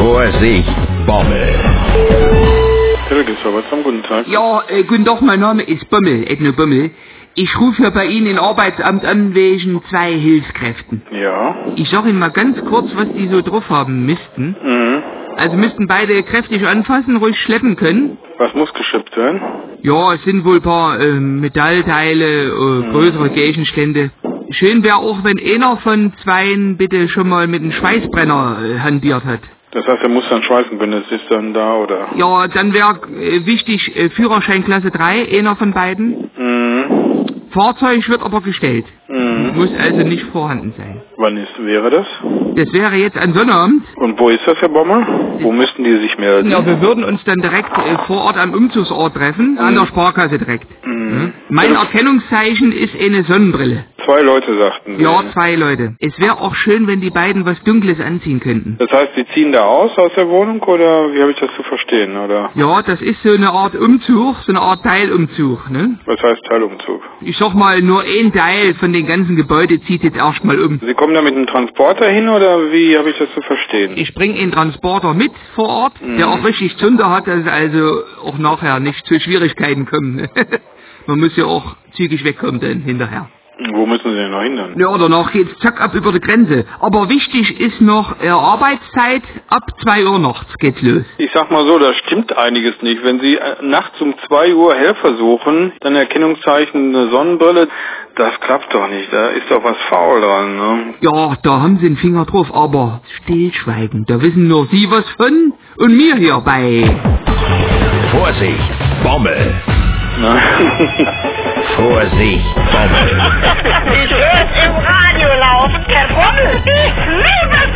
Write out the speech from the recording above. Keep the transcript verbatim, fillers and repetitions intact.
Vorsicht, Bommel. Telegisverwaltung, guten Tag. Ja, äh, guten Tag, mein Name ist Bommel, Edno Bommel. Ich rufe hier bei Ihnen im Arbeitsamt an wegen zwei Hilfskräften. Ja. Ich sag Ihnen mal ganz kurz, was die so drauf haben müssten. Mhm. Also müssten beide kräftig anfassen, ruhig schleppen können. Was muss geschippt werden? Ja, es sind wohl ein paar äh, Metallteile, äh, größere Gegenstände. Schön wäre auch, wenn einer von zweien bitte schon mal mit einem Schweißbrenner äh, hantiert hat. Das heißt, er muss dann schweißen, wenn es ist dann da, oder? Ja, dann wäre äh, wichtig, äh, Führerschein Klasse drei, einer von beiden. Mhm. Fahrzeug wird aber gestellt. Mhm. Muss also nicht vorhanden sein. Wann ist, wäre das? Das wäre jetzt an Sonnabend. Und wo ist das, Herr Bommel? Wo müssten die sich melden? Ja, wir würden uns dann direkt äh, vor Ort am Umzugsort treffen, an der Sparkasse direkt. Mhm. Mein Erkennungszeichen ist eine Sonnenbrille. Zwei Leute sagten Sie. Ja, zwei Leute. Es wäre auch schön, wenn die beiden was Dunkles anziehen könnten. Das heißt, Sie ziehen da aus aus der Wohnung, oder wie habe ich das zu verstehen, oder? Ja, das ist so eine Art Umzug, so eine Art Teilumzug, ne? Was heißt Teilumzug? Ich sag mal, nur ein Teil von den ganzen Gebäude zieht jetzt erstmal um. Sie kommen da mit einem Transporter hin, oder wie habe ich das zu verstehen? Ich bringe einen Transporter mit vor Ort, Mhm. der auch richtig Zunder hat, dass es also auch nachher nicht zu Schwierigkeiten kommt. Ne? Man muss ja auch zügig wegkommen dann hinterher. Wo müssen Sie denn noch hin dann? Ja, danach geht's zack ab über die Grenze. Aber wichtig ist noch äh, Arbeitszeit, ab zwei Uhr nachts geht's los. Ich sag mal so, da stimmt einiges nicht. Wenn Sie äh, nachts um zwei Uhr Helfer suchen, dann Erkennungszeichen eine Sonnenbrille, das klappt doch nicht. Da ist doch was faul dran, ne? Ja, da haben Sie einen Finger drauf, aber stillschweigen, da wissen nur Sie was von und mir hierbei. Vorsicht, Bommel. Na? Vorsicht, Bommel. Ich hör's im Radio laufen, Herr Bommel. Ich liebe